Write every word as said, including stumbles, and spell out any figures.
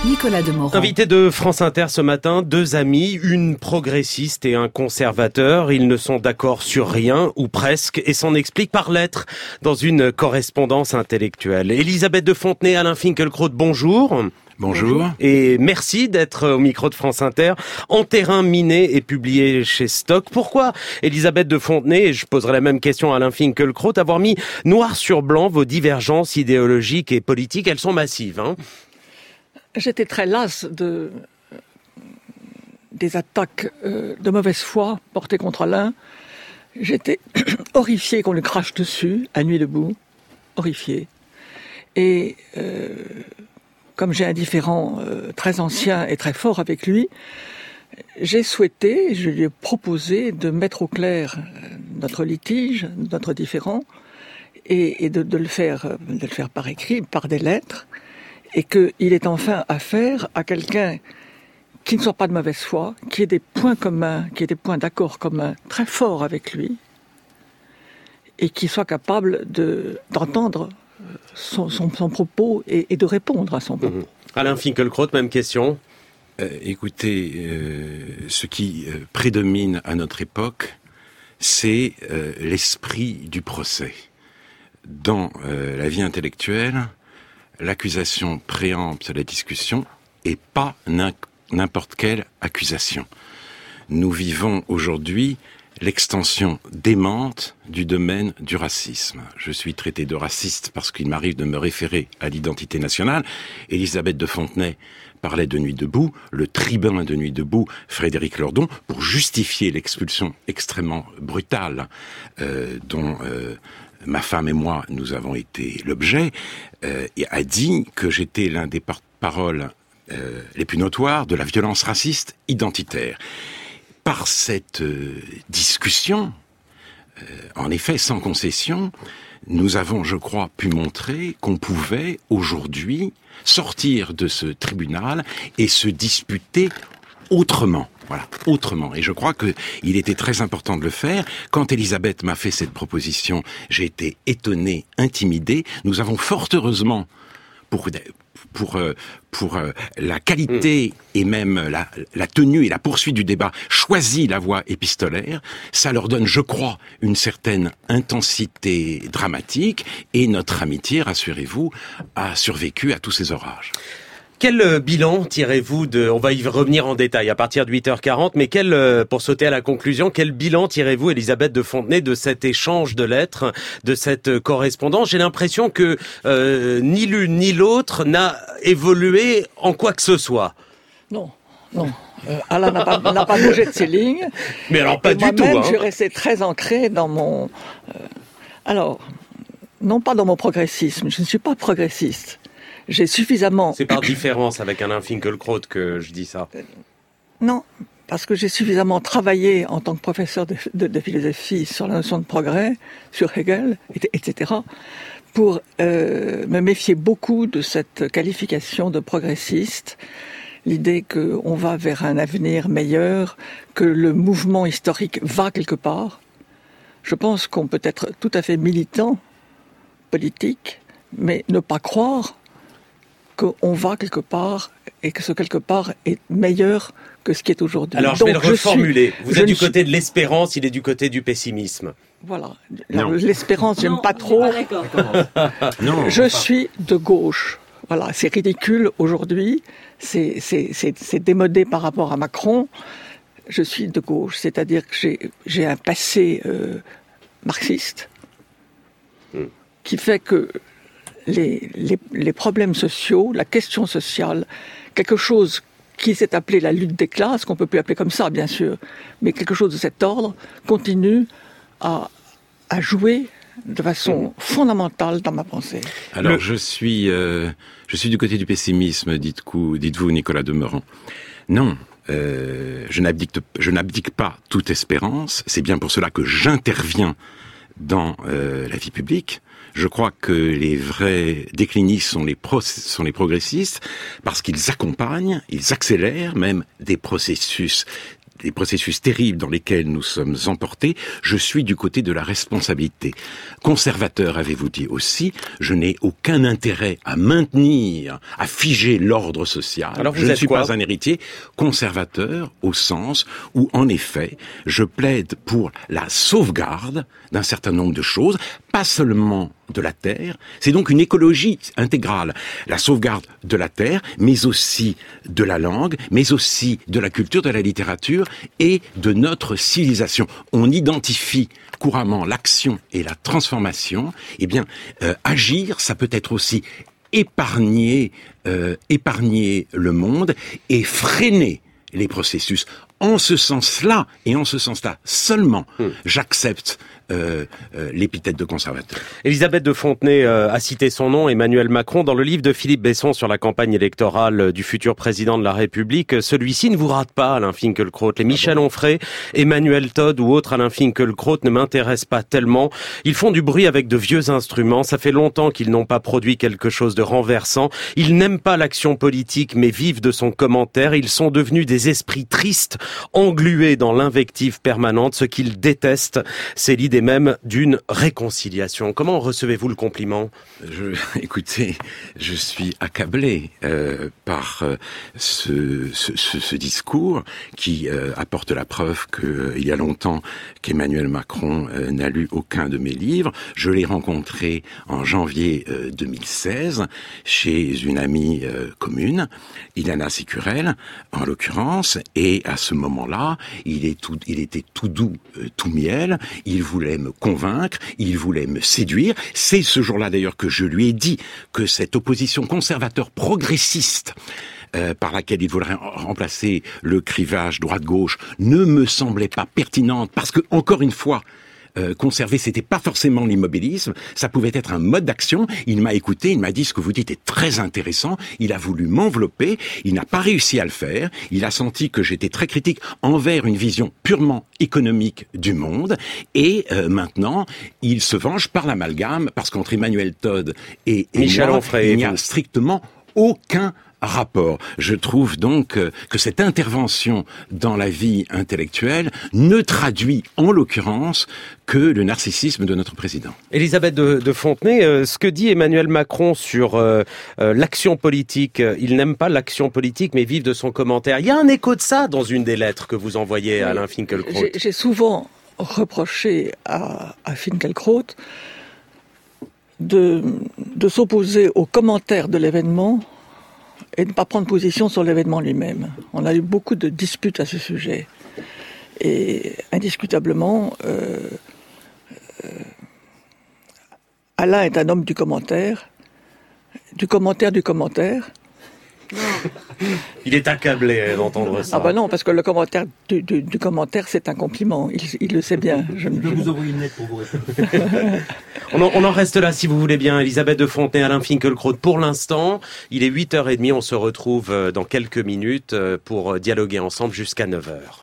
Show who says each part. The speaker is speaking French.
Speaker 1: Nicolas Demorand.
Speaker 2: Invité de France Inter ce matin, deux amis, une progressiste et un conservateur. Ils ne sont d'accord sur rien, ou presque, et s'en expliquent par lettres dans une correspondance intellectuelle. Elisabeth de Fontenay, Alain Finkielkraut, bonjour.
Speaker 3: Bonjour.
Speaker 2: Et merci d'être au micro de France Inter. En terrain miné et publié chez Stock. Pourquoi, Elisabeth de Fontenay, et je poserai la même question à Alain Finkielkraut, avoir mis noir sur blanc vos divergences idéologiques et politiques? Elles sont massives, hein.
Speaker 4: J'étais très lasse de, des attaques euh, de mauvaise foi portées contre Alain. J'étais horrifiée qu'on lui crache dessus, à nuit debout, horrifiée. Et euh, comme j'ai un différend euh, très ancien et très fort avec lui, j'ai souhaité, je lui ai proposé de mettre au clair notre litige, notre différend, et, et de, de, le faire, de le faire par écrit, par des lettres, et qu'il ait enfin affaire à quelqu'un qui ne soit pas de mauvaise foi, qui ait des points communs, qui ait des points d'accord communs très forts avec lui, et qui soit capable de, d'entendre son, son, son propos et, et de répondre à son propos.
Speaker 2: Mmh. Alain Finkielkraut, même question.
Speaker 3: Euh, écoutez, euh, ce qui euh, prédomine à notre époque, c'est euh, l'esprit du procès. Dans euh, la vie intellectuelle, l'accusation préempte la discussion et pas n'importe quelle accusation. Nous vivons aujourd'hui l'extension démente du domaine du racisme. Je suis traité de raciste parce qu'il m'arrive de me référer à l'identité nationale. Elisabeth de Fontenay parlait de Nuit debout, le tribun de Nuit debout, Frédéric Lordon, pour justifier l'expulsion extrêmement brutale euh, dont euh, ma femme et moi, nous avons été l'objet, euh, et a dit que j'étais l'un des porte-paroles euh, les plus notoires de la violence raciste identitaire. Par cette euh, discussion, euh, en effet, sans concession, nous avons, je crois, pu montrer qu'on pouvait aujourd'hui sortir de ce tribunal et se disputer autrement. Voilà, autrement. Et je crois que il était très important de le faire. Quand Elisabeth m'a fait cette proposition, j'ai été étonné, intimidé. Nous avons fort heureusement, pour pour pour la qualité et même la, la tenue et la poursuite du débat, choisi la voie épistolaire. Ça leur donne, je crois, une certaine intensité dramatique. Et notre amitié, rassurez-vous, a survécu à tous ces orages.
Speaker 2: Quel bilan tirez-vous de... On va y revenir en détail à partir de huit heures quarante, mais quel, pour sauter à la conclusion, quel bilan tirez-vous, Elisabeth de Fontenay, de cet échange de lettres, de cette correspondance? J'ai l'impression que euh, ni l'une ni l'autre n'a évolué en quoi que ce soit.
Speaker 4: Non, non. Euh, Alain n'a pas, n'a pas bougé de ses lignes.
Speaker 2: Mais alors pas
Speaker 4: et
Speaker 2: du tout.
Speaker 4: Moi-même,
Speaker 2: hein.
Speaker 4: je suis resté très ancré dans mon... Euh, alors, non pas dans mon progressisme, je ne suis pas progressiste. J'ai suffisamment...
Speaker 2: C'est par différence avec Alain Finkielkraut que je dis ça.
Speaker 4: Euh, non, parce que j'ai suffisamment travaillé en tant que professeur de, de, de philosophie sur la notion de progrès, sur Hegel, et, etc., pour euh, me méfier beaucoup de cette qualification de progressiste, l'idée qu'on va vers un avenir meilleur, que le mouvement historique va quelque part. Je pense qu'on peut être tout à fait militant, politique, mais ne pas croire qu'on va quelque part et que ce quelque part est meilleur que ce qui est aujourd'hui.
Speaker 2: Alors je
Speaker 4: Donc,
Speaker 2: vais le reformuler.
Speaker 4: suis,
Speaker 2: Vous êtes du suis... côté de l'espérance, il est du côté du pessimisme.
Speaker 4: Voilà. Alors, l'espérance, j'aime
Speaker 1: non,
Speaker 4: pas trop.
Speaker 1: Pas
Speaker 3: non,
Speaker 4: je suis de gauche. Voilà, c'est ridicule aujourd'hui. C'est, c'est, c'est, c'est démodé par rapport à Macron. Je suis de gauche, c'est-à-dire que j'ai, j'ai un passé euh, marxiste hmm. qui fait que Les, les, les problèmes sociaux, la question sociale, quelque chose qui s'est appelé la lutte des classes, qu'on ne peut plus appeler comme ça, bien sûr, mais quelque chose de cet ordre, continue à, à jouer de façon fondamentale dans ma pensée.
Speaker 3: Alors,
Speaker 2: Le...
Speaker 3: je suis euh, je suis du côté du pessimisme, dites-vous, dites-vous Nicolas Demorand. Non, euh, je n'abdique, je n'abdique pas toute espérance, c'est bien pour cela que j'interviens dans euh, la vie publique. Je crois que les vrais déclinistes sont les, pro- sont les progressistes parce qu'ils accompagnent, ils accélèrent même des processus les processus terribles dans lesquels nous sommes emportés, je suis du côté de la responsabilité. Conservateur, avez-vous dit aussi, je n'ai aucun intérêt à maintenir, à figer l'ordre social.
Speaker 2: Alors vous
Speaker 3: je ne
Speaker 2: êtes
Speaker 3: suis
Speaker 2: quoi?
Speaker 3: pas un héritier. Conservateur au sens où, en effet, je plaide pour la sauvegarde d'un certain nombre de choses, pas seulement de la terre, c'est donc une écologie intégrale. La sauvegarde de la terre, mais aussi de la langue, mais aussi de la culture, de la littérature et de notre civilisation. On identifie couramment l'action et la transformation. Eh bien, euh, agir, ça peut être aussi épargner, euh, épargner le monde et freiner les processus. En ce sens-là, et en ce sens-là seulement, hum. j'accepte euh, euh, l'épithète de conservateur.
Speaker 2: Elisabeth de Fontenay euh, a cité son nom, Emmanuel Macron, dans le livre de Philippe Besson sur la campagne électorale du futur président de la République. Celui-ci ne vous rate pas, Alain Finkielkraut. Les Michel Onfray, Emmanuel Todd ou autres Alain Finkielkraut ne m'intéressent pas tellement. Ils font du bruit avec de vieux instruments. Ça fait longtemps qu'ils n'ont pas produit quelque chose de renversant. Ils n'aiment pas l'action politique, mais vivent de son commentaire. Ils sont devenus des esprits tristes, englués dans l'invective permanente. Ce qu'ils détestent, c'est l'idée même d'une réconciliation. Comment recevez-vous le compliment?
Speaker 3: Je, écoutez, je suis accablé euh, par euh, ce, ce, ce, ce discours qui euh, apporte la preuve qu'il euh, y a longtemps qu'Emmanuel Macron euh, n'a lu aucun de mes livres. Je l'ai rencontré en janvier euh, deux mille seize chez une amie euh, commune, Ilana Sicurel, en l'occurrence, et à ce moment-là, il, est tout, il était tout doux, euh, tout miel. Il voulait me convaincre, il voulait me séduire. C'est ce jour-là d'ailleurs que je lui ai dit que cette opposition conservateur progressiste euh, par laquelle il voudrait remplacer le clivage droite-gauche ne me semblait pas pertinente parce que, encore une fois, Euh, conserver, c'était pas forcément l'immobilisme, ça pouvait être un mode d'action. Il m'a écouté, il m'a dit ce que vous dites est très intéressant, il a voulu m'envelopper, il n'a pas réussi à le faire, il a senti que j'étais très critique envers une vision purement économique du monde, et euh, maintenant, il se venge par l'amalgame, parce qu'entre Emmanuel Todd et, et
Speaker 2: Michel
Speaker 3: moi,
Speaker 2: Onfray,
Speaker 3: il n'y a strictement aucun rapport. Je trouve donc que cette intervention dans la vie intellectuelle ne traduit en l'occurrence que le narcissisme de notre président.
Speaker 2: Elisabeth de, de Fontenay, euh, ce que dit Emmanuel Macron sur euh, euh, l'action politique, euh, il n'aime pas l'action politique mais vive de son commentaire. Il y a un écho de ça dans une des lettres que vous envoyez à Alain Finkielkraut.
Speaker 4: J'ai, j'ai souvent reproché à, à Finkielkraut de, de s'opposer aux commentaires de l'événement et de ne pas prendre position sur l'événement lui-même. On a eu beaucoup de disputes à ce sujet. Et indiscutablement, euh, euh, Alain est un homme du commentaire, du commentaire du commentaire.
Speaker 2: Il est accablé d'entendre ça.
Speaker 4: Ah ben non, parce que le commentaire du, du, du commentaire, c'est un compliment. Il, il le sait bien. Je,
Speaker 1: je vais vous envoyer une lettre pour vous répondre.
Speaker 2: on, en, on en reste là, si vous voulez bien. Elisabeth de Fontenay, Alain Finkielkraut. Pour l'instant, il est huit heures trente. On se retrouve dans quelques minutes pour dialoguer ensemble jusqu'à neuf heures.